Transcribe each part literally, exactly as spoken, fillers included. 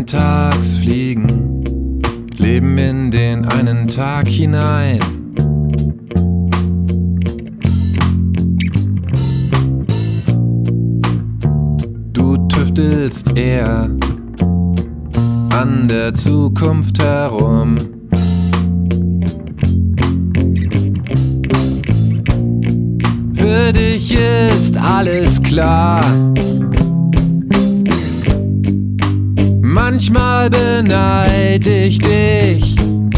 Eintagsfliegen leben in den einen Tag hinein. Du tüftelst eher an der Zukunft herum. Für dich ist alles klar. Manchmal beneid ich dich.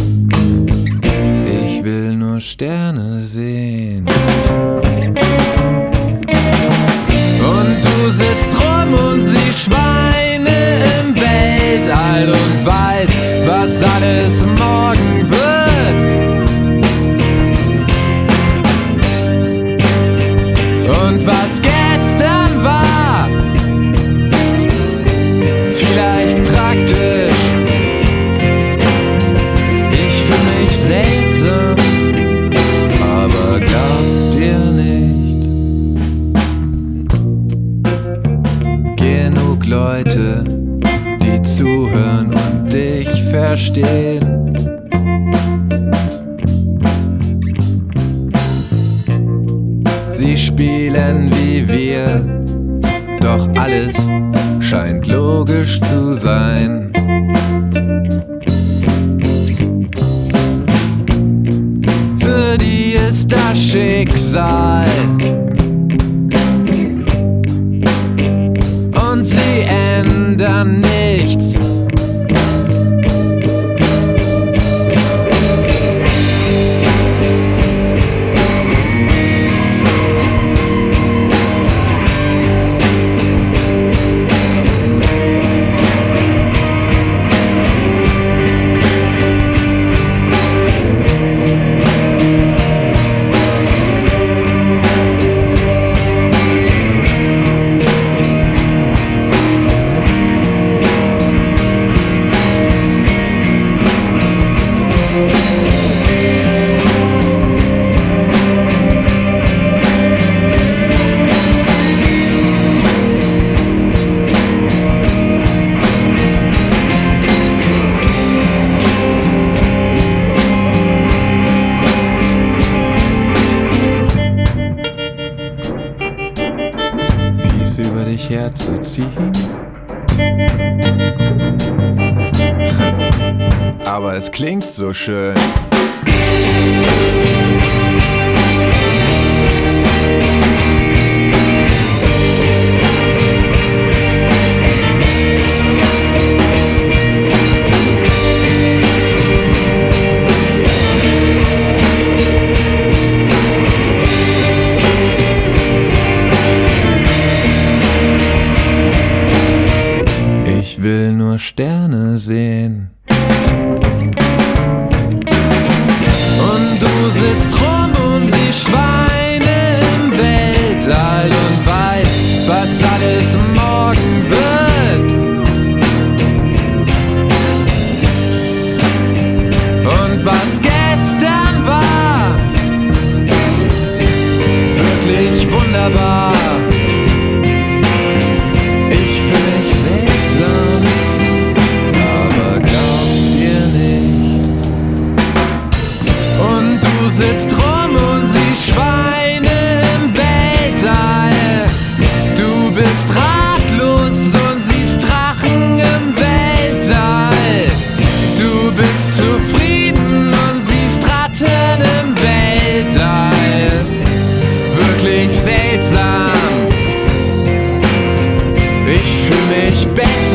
Ich will nur Sterne sehen. Und du sitzt rum und siehst Schweine im Weltall und weißt, was alles morgen wird. Und was gestern war, vielleicht praktisch. Ich fühl mich seltsam, aber glaub dir nicht. Genug Leute, die zuhören und dich verstehen. Sie spielen wie wir, doch alles scheint logisch zu sein. Für die ist das Schicksal und sie ändern nichts. Über dich herzuziehen. Aber es klingt so schön. Ich will nur Sterne sehen. Und du sitzt rum und siehst Schweine im Weltall und weißt, was alles morgen wird. Und was gestern war, wirklich wunderbar. Sitzt rum und siehst Schweine im Weltall. Du bist ratlos und siehst Drachen im Weltall. Du bist zufrieden und siehst Ratten im Weltall. Wirklich seltsam. Ich fühl mich besser.